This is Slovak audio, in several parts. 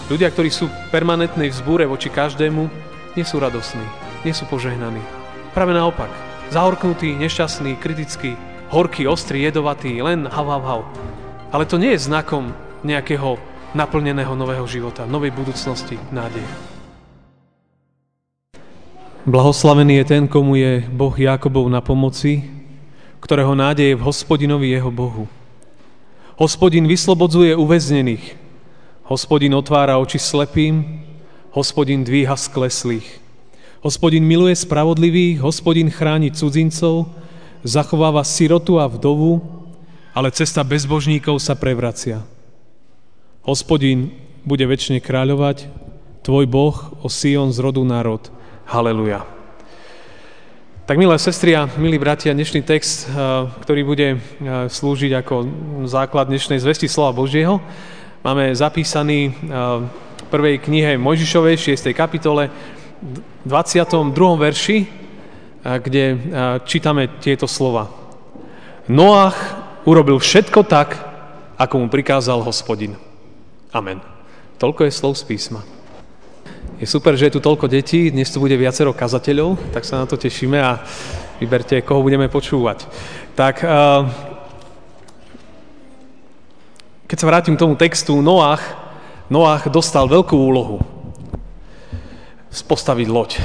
Ľudia, ktorí sú permanentnej vzbúre voči každému, nie sú radosní, nie sú požehnaní. Práve naopak, zahorknutí, nešťastní, kritickí, horký, ostrý, jedovatý, len hav. Ale to nie je znakom nejakého naplneného nového života, novej budúcnosti, nádeje. Blahoslavený je ten, komu je Boh Jákobov na pomoci, ktorého nádej je v Hospodinovi jeho Bohu. Hospodin vyslobodzuje uväznených, Hospodin otvára oči slepým, Hospodin dvíha skleslých. Hospodin miluje spravodlivých, Hospodin chráni cudzincov, zachováva sirotu a vdovu, ale cesta bezbožníkov sa prevracia. Hospodin bude večne kráľovať, tvoj Boh o Sion z rodu národ. Haleluja. Tak milé sestry a milí bratia, dnešný text, ktorý bude slúžiť ako základ dnešnej zvesti slova Božieho, máme zapísaný v prvej knihe Mojžišovej, 6. kapitole, 22. verši, kde čítame tieto slova. Noach urobil všetko tak, ako mu prikázal Hospodin. Amen. Toľko je slov z písma. Je super, že je tu toľko detí, dnes tu bude viacero kazateľov, tak sa na to tešíme a vyberte, koho budeme počúvať. Tak, keď sa vrátim k tomu textu, Noach dostal veľkú úlohu postaviť loď.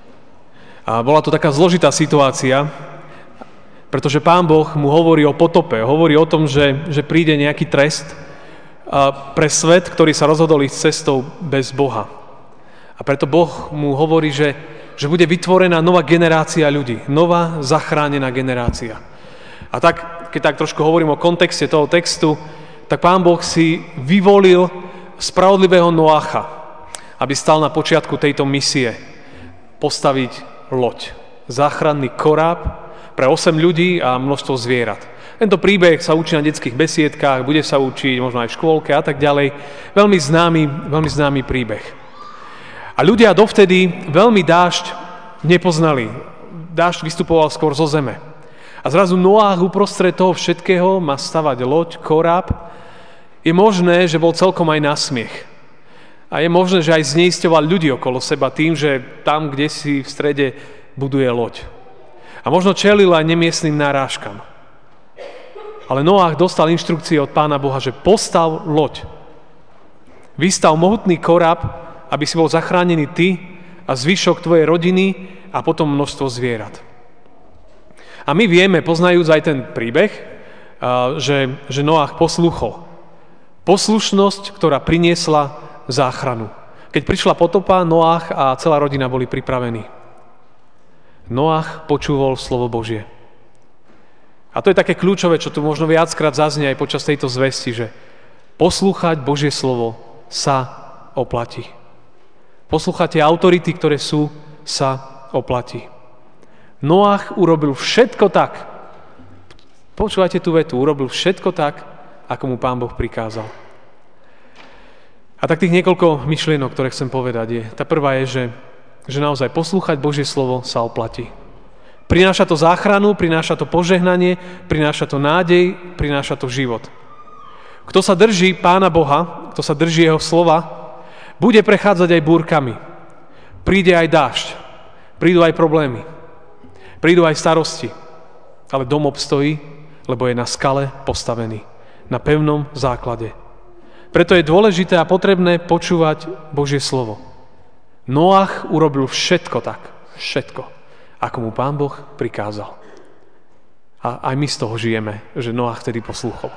A bola to taká zložitá situácia, pretože Pán Boh mu hovorí o potope, hovorí o tom, že príde nejaký trest pre svet, ktorý sa rozhodol ísť cestou bez Boha. A preto Boh mu hovorí, že bude vytvorená nová generácia ľudí, nová zachránená generácia. A tak, keď tak trošku hovorím o kontexte toho textu, tak Pán Boh si vyvolil spravodlivého Noacha, aby stal na počiatku tejto misie postaviť loď, záchranný koráb pre 8 ľudí a množstvo zvierat. Tento príbeh sa učí na detských besiedkách, bude sa učiť možno aj v škôlke a tak ďalej. Veľmi známy príbeh. A ľudia dovtedy veľmi dážď nepoznali. Dážď vystupoval skôr zo zeme. A zrazu Noách uprostred toho všetkého má stavať loď, koráb. Je možné, že bol celkom aj na smiech. A je možné, že aj zneisťoval ľudí okolo seba tým, že tam, kde si v strede buduje loď. A možno čelil aj nemiestnym narážkam. Ale Noách dostal inštrukcie od Pána Boha, že postav loď. Vystav mohutný koráb, aby si bol zachránený ty a zvyšok tvojej rodiny a potom množstvo zvierat. A my vieme, poznajúc aj ten príbeh, že Noách poslúchol. Poslušnosť, ktorá priniesla záchranu. Keď prišla potopa, Noách a celá rodina boli pripravení. Noách počúval slovo Božie. A to je také kľúčové, čo tu možno viackrát zaznie aj počas tejto zvesti, že poslúchať Božie slovo sa oplatí. Poslúchať tie autority, ktoré sú, sa oplatí. Noach urobil všetko tak. Počúvajte tú vetu. Urobil všetko tak, ako mu Pán Boh prikázal. A tak tých niekoľko myšlienok, ktoré chcem povedať, je. Tá prvá je, že naozaj poslúchať Božie slovo sa oplatí. Prináša to záchranu, prináša to požehnanie, prináša to nádej, prináša to život. Kto sa drží Pána Boha, kto sa drží jeho slova, bude prechádzať aj búrkami. Príde aj dážď. Prídu aj problémy. Prídu aj starosti. Ale dom obstojí, lebo je na skale postavený. Na pevnom základe. Preto je dôležité a potrebné počúvať Božie slovo. Noach urobil všetko tak. Všetko. Ako mu Pán Boh prikázal. A aj my z toho žijeme, že Noach vtedy poslúchol.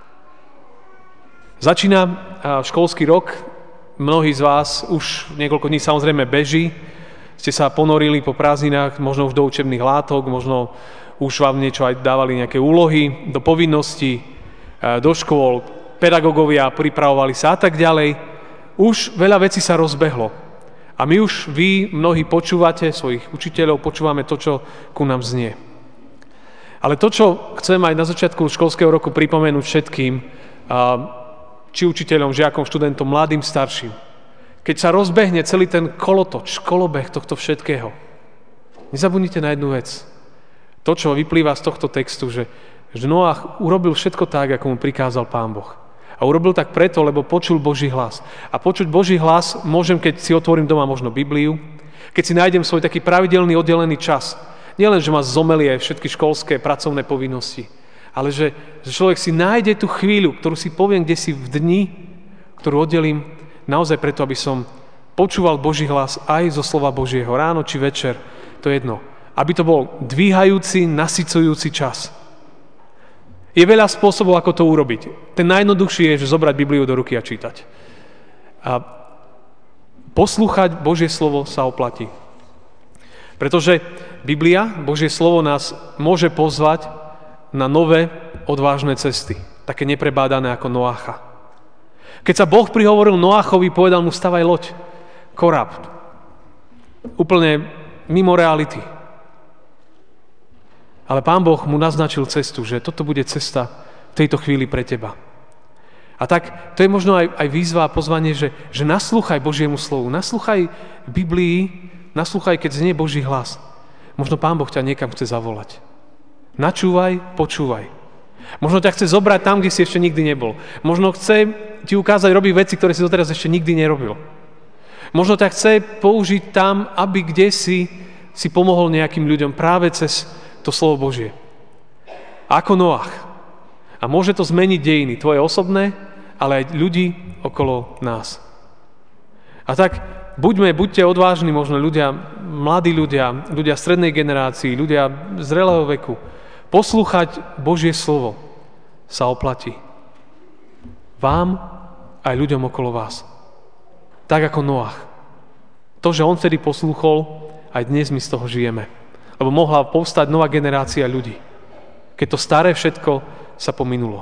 Začína školský rok. Mnohí z vás už niekoľko dní samozrejme beží, ste sa ponorili po prázdninách, možno už do učebných látok, možno už vám niečo aj dávali nejaké úlohy, do povinností, do škôl, pedagógovia pripravovali sa a tak ďalej. Už veľa vecí sa rozbehlo. A my už, vy, mnohí počúvate svojich učiteľov, počúvame to, čo ku nám znie. Ale to, čo chcem aj na začiatku školského roku pripomenúť všetkým, či učiteľom, žiakom, študentom, mladým, starším. Keď sa rozbehne celý ten kolotoč, kolobeh tohto všetkého, nezabudnite na jednu vec. To, čo vyplýva z tohto textu, že Noach urobil všetko tak, ako mu prikázal Pán Boh. A urobil tak preto, lebo počul Boží hlas. A počuť Boží hlas môžem, keď si otvorím doma možno Bibliu, keď si nájdem svoj taký pravidelný oddelený čas. Nielen, že ma zomelie všetky školské, pracovné povinnosti, ale že človek si nájde tú chvíľu, ktorú si poviem, kde si v dni, ktorú oddelím naozaj preto, aby som počúval Boží hlas aj zo slova Božieho, ráno či večer, to je jedno. Aby to bol dvíhajúci, nasycujúci čas. Je veľa spôsobov, ako to urobiť. Ten najjednoduchší je, že zobrať Bibliu do ruky a čítať. A poslúchať Božie slovo sa oplatí. Pretože Biblia, Božie slovo nás môže pozvať na nové, odvážne cesty. Také neprebádané ako Noácha. Keď sa Boh prihovoril Noáchovi, povedal mu, stavaj loď, koráb. Úplne mimo reality. Ale Pán Boh mu naznačil cestu, že toto bude cesta v tejto chvíli pre teba. A tak to je možno aj výzva a pozvanie, že naslúchaj Božiemu slovu, naslúchaj Biblii, naslúchaj, keď znie Boží hlas. Možno Pán Boh ťa niekam chce zavolať. Načúvaj, počúvaj. Možno ťa chce zobrať tam, kde si ešte nikdy nebol. Možno chce ti ukázať robiť veci, ktoré si doteraz ešte nikdy nerobil. Možno ťa chce použiť tam, aby kde si pomohol nejakým ľuďom práve cez to slovo Božie. Ako Noach. A môže to zmeniť dejiny, tvoje osobné, ale aj ľudí okolo nás. A tak buďte odvážni, možno ľudia, mladí ľudia strednej generácii, ľudia zrelého veku. Poslúchať Božie slovo sa oplatí. Vám aj ľuďom okolo vás. Tak ako Noach. To, že on vtedy poslúchol, aj dnes my z toho žijeme. Lebo mohla povstať nová generácia ľudí. Keď to staré všetko sa pominulo.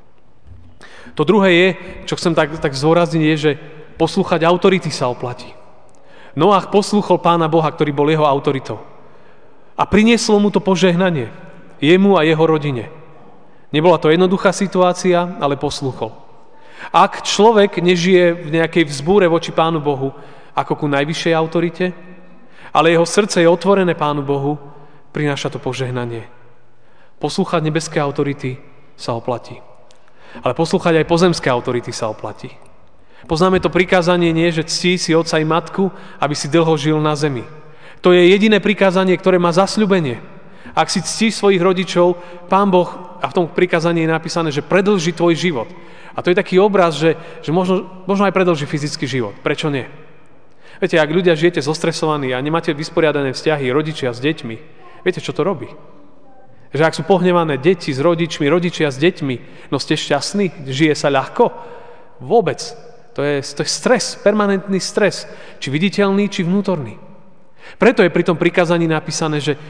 To druhé je, čo chcem tak zdôrazniť, je, že poslúchať autority sa oplatí. Noach poslúchol Pána Boha, ktorý bol jeho autoritou. A prinieslo mu to požehnanie. Jemu a jeho rodine. Nebola to jednoduchá situácia, ale poslúchol. Ak človek nežije v nejakej vzbúre voči Pánu Bohu ako ku najvyššej autorite, ale jeho srdce je otvorené Pánu Bohu, prináša to požehnanie. Poslúchať nebeské autority sa oplatí. Ale poslúchať aj pozemské autority sa oplatí. Poznáme to prikázanie, nie, že ctí si otca i matku, aby si dlho žil na zemi. To je jediné prikázanie, ktoré má zasľúbenie. Ak si ctíš svojich rodičov, Pán Boh, a v tom prikázaní je napísané, že predĺži tvoj život. A to je taký obraz, že možno aj predĺži fyzický život. Prečo nie? Viete, ak ľudia žijete zostresovaní a nemáte vysporiadané vzťahy rodičia s deťmi, viete, čo to robí? Že ak sú pohnevané deti s rodičmi, rodičia s deťmi, no ste šťastní? Žije sa ľahko? Vôbec. To je stres, permanentný stres. Či viditeľný, či vnútorný. Preto je pri tom prikázaní napísané, že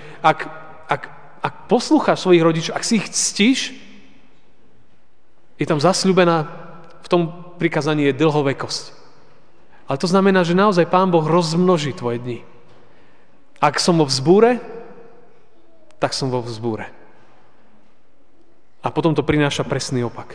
ak poslúchaš svojich rodičov, ak si ich ctíš, je tam zasľúbená, v tom prikázaní je dlhovekosť. Ale to znamená, že naozaj Pán Boh rozmnoží tvoje dni. Ak som vo vzbúre, tak som vo vzbúre. A potom to prináša presný opak.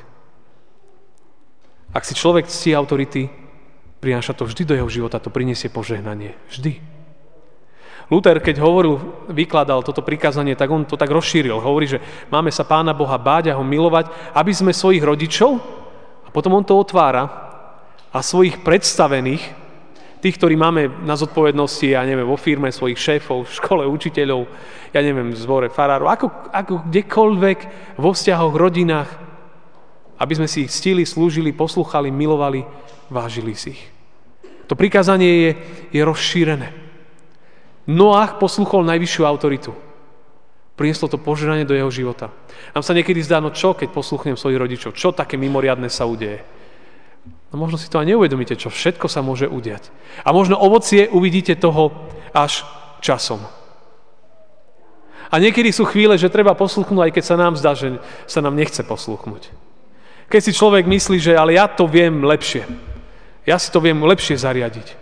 Ak si človek ctí autority, prináša to vždy do jeho života, to prinesie požehnanie. Vždy. Luther, keď vykladal toto prikázanie, tak on to tak rozšíril. Hovorí, že máme sa Pána Boha báť a ho milovať, aby sme svojich rodičov, a potom on to otvára, a svojich predstavených, tých, ktorí máme na zodpovednosti, vo firme svojich šéfov, v škole učiteľov, v zbore farárov, ako kdekoľvek, vo vzťahoch, rodinách, aby sme si ich ctili, slúžili, poslúchali, milovali, vážili si ich. To prikázanie je rozšírené. Noach poslúchol najvyššiu autoritu. Prinieslo to požehnanie do jeho života. Nám sa niekedy zdá, čo, keď posluchnem svojich rodičov, čo také mimoriadne sa udeje. No možno si to aj neuvedomíte, čo všetko sa môže udiať. A možno ovocie uvidíte toho až časom. A niekedy sú chvíle, že treba poslúchnuť, aj keď sa nám zdá, že sa nám nechce poslúchnuť. Keď si človek myslí, že ale ja to viem lepšie. Ja si to viem lepšie zariadiť.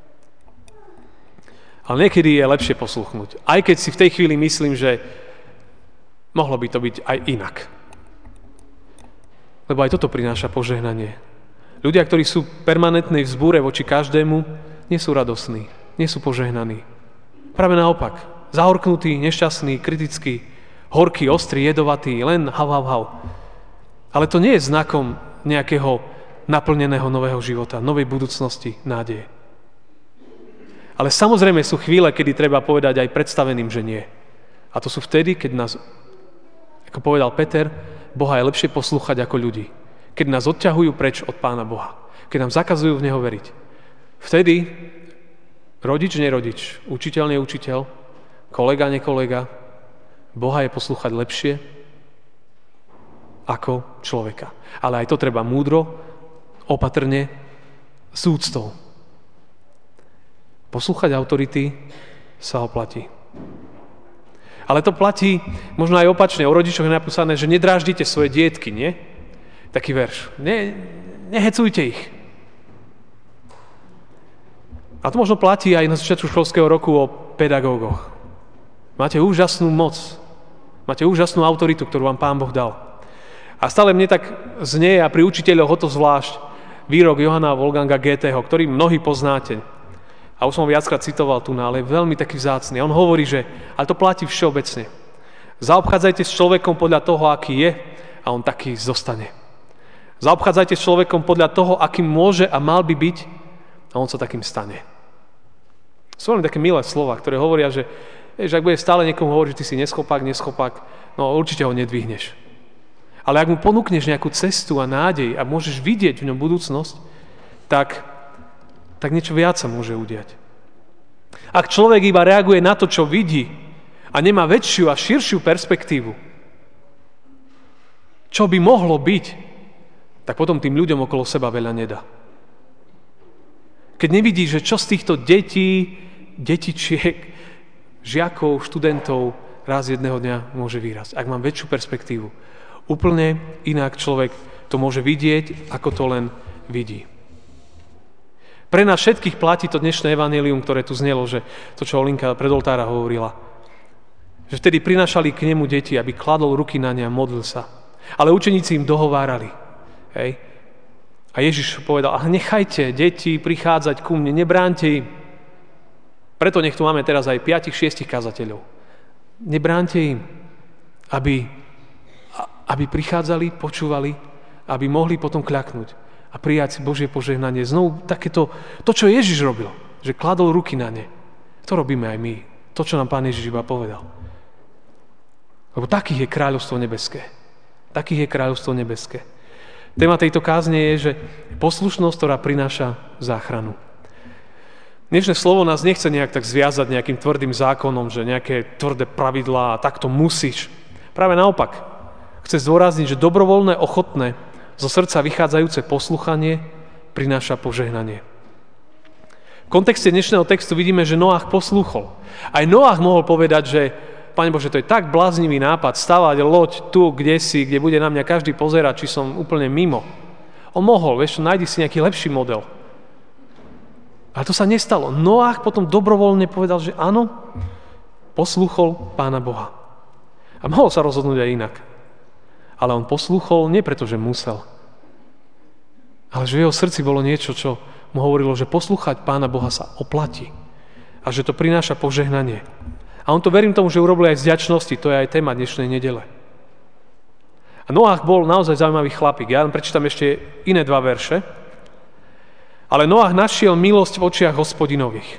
Ale niekedy je lepšie poslúchnuť. Aj keď si v tej chvíli myslím, že mohlo by to byť aj inak. Lebo aj toto prináša požehnanie. Ľudia, ktorí sú permanentnej vzbúre voči každému, nie sú radosní, nie sú požehnaní. Práve naopak, zahorknutí, nešťastní, kritickí, horký, ostrý, jedovatý, len hav. Ale to nie je znakom nejakého naplneného nového života, novej budúcnosti, nádeje. Ale samozrejme sú chvíle, kedy treba povedať aj predstaveným, že nie. A to sú vtedy, keď nás, ako povedal Peter, Boha je lepšie poslúchať ako ľudí. Keď nás odťahujú preč od Pána Boha. Keď nám zakazujú v Neho veriť. Vtedy rodič, nerodič, učiteľ, neučiteľ, kolega, nekolega, Boha je poslúchať lepšie ako človeka. Ale aj to treba múdro, opatrne, s úctou. Poslúchať autority sa oplatí. Ale to platí možno aj opačne. O rodičoch je napísané, že nedráždite svoje dietky, nie? Taký verš. Nehecujte ich. A to možno platí aj na začiatku školského roku o pedagógoch. Máte úžasnú moc. Máte úžasnú autoritu, ktorú vám Pán Boh dal. A stále mne tak znie, a pri učiteľoch o to zvlášť, výrok Johanna Wolfganga Goetheho, ktorý mnohí poznáte. A už som ho viackrát citoval tu, ale je veľmi taký vzácny. On hovorí, že, ale to platí všeobecne. Zaobchádzajte s človekom podľa toho, aký je, a on taký zostane. Zaobchádzajte s človekom podľa toho, akým môže a mal by byť, a on sa takým stane. Sú len také milé slova, ktoré hovoria, že ak bude stále niekomu hovoriť, že ty si neschopák, no určite ho nedvihneš. Ale ak mu ponúkneš nejakú cestu a nádej a môžeš vidieť v ňom budúcnosť, tak niečo viac sa môže udiať. Ak človek iba reaguje na to, čo vidí a nemá väčšiu a širšiu perspektívu, čo by mohlo byť, tak potom tým ľuďom okolo seba veľa nedá. Keď nevidí, že čo z týchto detí, detičiek, žiakov, študentov raz jedného dňa môže vyrásť. Ak mám väčšiu perspektívu, úplne inak človek to môže vidieť, ako to len vidí. Pre nás všetkých platí to dnešné evanjelium, ktoré tu znelo, že to, čo Olinka pred oltára hovorila. Že vtedy prinášali k nemu deti, aby kladol ruky na ne a modlil sa. Ale učeníci im dohovárali. Hej. A Ježiš povedal, nechajte deti prichádzať ku mne, nebránte im. Preto nech tu máme teraz aj 5-6 kazateľov. Nebránte im, aby prichádzali, počúvali, aby mohli potom kľaknúť a prijať si Božie požehnanie. Znovu takéto, to, čo Ježiš robil, že kladol ruky na ne. To robíme aj my. To, čo nám Pán Ježiš iba povedal. Lebo takých je kráľovstvo nebeské. Takých je kráľovstvo nebeské. Téma tejto kázne je, že poslušnosť, ktorá prináša záchranu. Dnešné slovo nás nechce nejak tak zviazať nejakým tvrdým zákonom, že nejaké tvrdé pravidlá a takto musíš. Práve naopak. Chce zdôrazniť, že dobrovoľné, ochotné, zo srdca vychádzajúce posluchanie prináša požehnanie. V kontexte dnešného textu vidíme, že Noach poslúchol. Aj Noach mohol povedať, že Pane Bože, to je tak bláznivý nápad stavať loď tu, kde bude na mňa každý pozerať, či som úplne mimo. On mohol, nájdi si nejaký lepší model. Ale to sa nestalo. Noach potom dobrovoľne povedal, že áno, poslúchol Pána Boha. A mohol sa rozhodnúť aj inak. Ale on poslúchol nie preto, že musel. Ale že v jeho srdci bolo niečo, čo mu hovorilo, že poslúchať Pána Boha sa oplatí. A že to prináša požehnanie. A on to, verím tomu, že urobil aj z vďačnosti. To je aj téma dnešnej nedele. A Noach bol naozaj zaujímavý chlapík. Ja len prečítam ešte iné 2 verše. Ale Noach našiel milosť v očiach Hospodinových.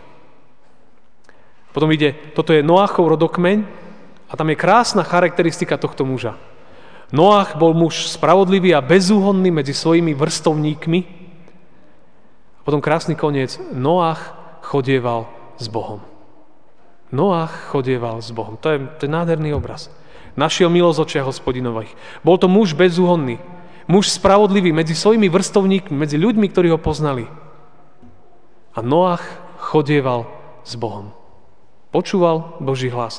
Potom ide, toto je Noachov rodokmeň a tam je krásna charakteristika tohto muža. Noach bol muž spravodlivý a bezúhonný medzi svojimi vrstovníkmi. A potom krásny koniec. Noach chodieval s Bohom. Noach chodieval s Bohom. To je nádherný obraz. Našiel milosť v očiach Hospodinových. Bol to muž bezúhonný. Muž spravodlivý medzi svojimi vrstovníkmi, medzi ľuďmi, ktorí ho poznali. A Noach chodieval s Bohom. Počúval Boží hlas.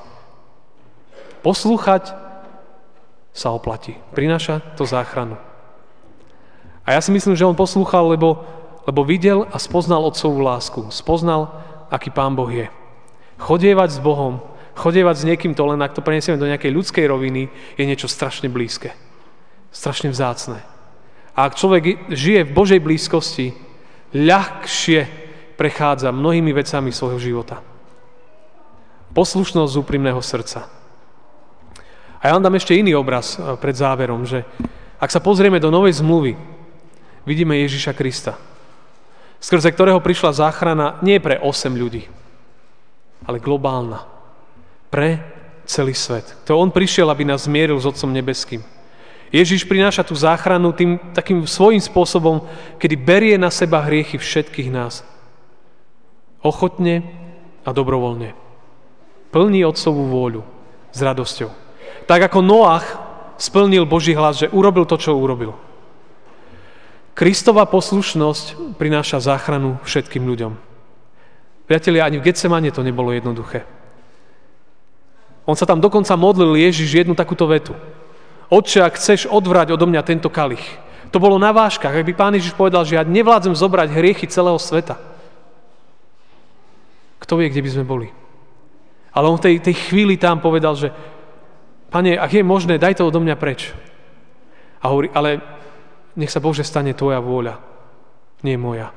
Poslúchať sa oplatí. Prináša to záchranu. A ja si myslím, že on poslúchal, lebo videl a spoznal otcovú lásku. Spoznal, aký Pán Boh je. Chodievať s Bohom, chodievať s niekým, to len ak to preniesieme do nejakej ľudskej roviny, je niečo strašne blízke. Strašne vzácne. A ak človek žije v Božej blízkosti, ľahšie prechádza mnohými vecami svojho života. Poslušnosť z úprimného srdca. A ja vám dám ešte iný obraz pred záverom, že ak sa pozrieme do Novej zmluvy, vidíme Ježiša Krista, skrze ktorého prišla záchrana nie pre 8 ľudí, ale globálna. Pre celý svet. To on prišiel, aby nás zmieril s Otcom nebeským. Ježiš prináša tú záchranu tým takým svojím spôsobom, kedy berie na seba hriechy všetkých nás. Ochotne a dobrovoľne. Plní Otcovú vôľu s radosťou. Tak ako Noach splnil Boží hlas, že urobil to, čo urobil. Kristova poslušnosť prináša záchranu všetkým ľuďom. Priatelia, ani v Getsemane to nebolo jednoduché. On sa tam dokonca modlil, Ježiš, jednu takúto vetu. Otče, ak chceš odvrať odo mňa tento kalich. To bolo na vážkach. Ak by Pán Ježiš povedal, že ja nevládzem zobrať hriechy celého sveta. Kto vie, kde by sme boli? Ale on v tej chvíli tam povedal, že Pane, ak je možné, daj to odo mňa preč. A hovorí, ale nech sa Bože stane tvoja vôľa, nie moja.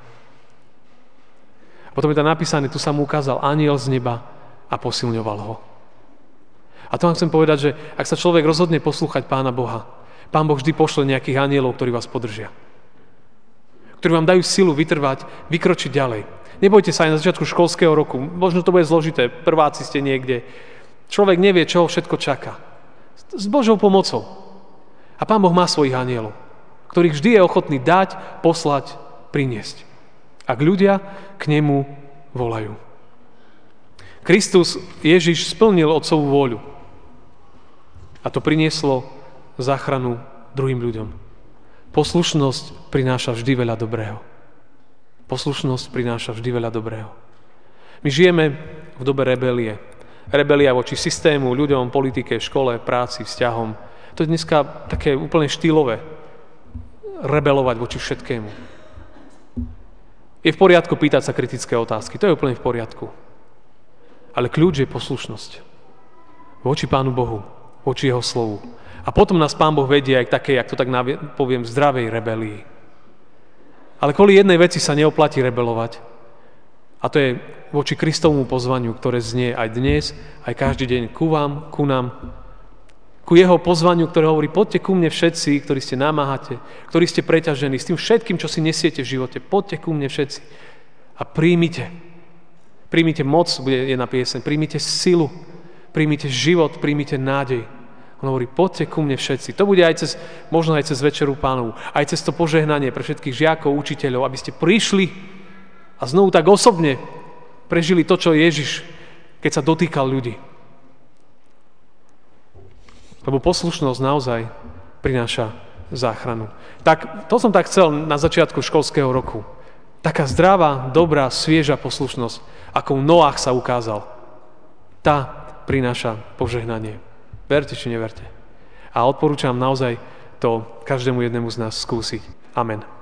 A potom je tam napísané, tu sa mu ukázal anjel z neba a posilňoval ho. A to vám chcem povedať, že ak sa človek rozhodne poslúchať Pána Boha, Pán Boh vždy pošle nejakých anjelov, ktorí vás podržia. Ktorí vám dajú silu vytrvať, vykročiť ďalej. Nebojte sa aj na začiatku školského roku. Možno to bude zložité. Prváci ste niekde. Človek nevie, čo ho všetko čaká. S Božou pomocou. A Pán Boh má svojich anjelov, ktorých vždy je ochotný dať, poslať, priniesť. Ak ľudia k nemu volajú. Kristus, Ježiš, splnil Otcovú vôľu. A to prinieslo záchranu druhým ľuďom. Poslušnosť prináša vždy veľa dobrého. Poslušnosť prináša vždy veľa dobrého. My žijeme v dobe rebelie. Rebelia voči systému, ľuďom, politike, škole, práci, vzťahom. To je dneska také úplne štýlové. Rebelovať voči všetkému. Je v poriadku pýtať sa kritické otázky. To je úplne v poriadku. Ale kľúč je poslušnosť. Voči Pánu Bohu. Voči jeho slovu. A potom nás Pán Boh vedie aj k takej, ak to tak poviem, zdravej rebelii. Ale kvôli jednej veci sa neoplatí rebelovať. A to je voči Kristovmu pozvaniu, ktoré znie aj dnes, aj každý deň ku vám, ku nám. Ku jeho pozvaniu, ktoré hovorí, poďte ku mne všetci, ktorí ste namáhate, ktorí ste preťažení s tým všetkým, čo si nesiete v živote. Poďte ku mne všetci a príjmite. Príjmite moc, bude jedna pieseň, príjmite silu, príjmite život, príjmite nádej. On hovorí, poďte ku mne všetci. To bude aj možno aj cez Večeru Pánovu, aj cez to požehnanie pre všetkých žiakov, učiteľov, aby ste prišli a znovu tak osobne prežili to, čo Ježiš, keď sa dotýkal ľudí. Lebo poslušnosť naozaj prináša záchranu. Tak, to som tak chcel na začiatku školského roku. Taká zdravá, dobrá, svieža poslušnosť, ako Noach sa ukázal. Tá prináša požehnanie. Verte či neverte. A odporúčam naozaj to každému jednému z nás skúsiť. Amen.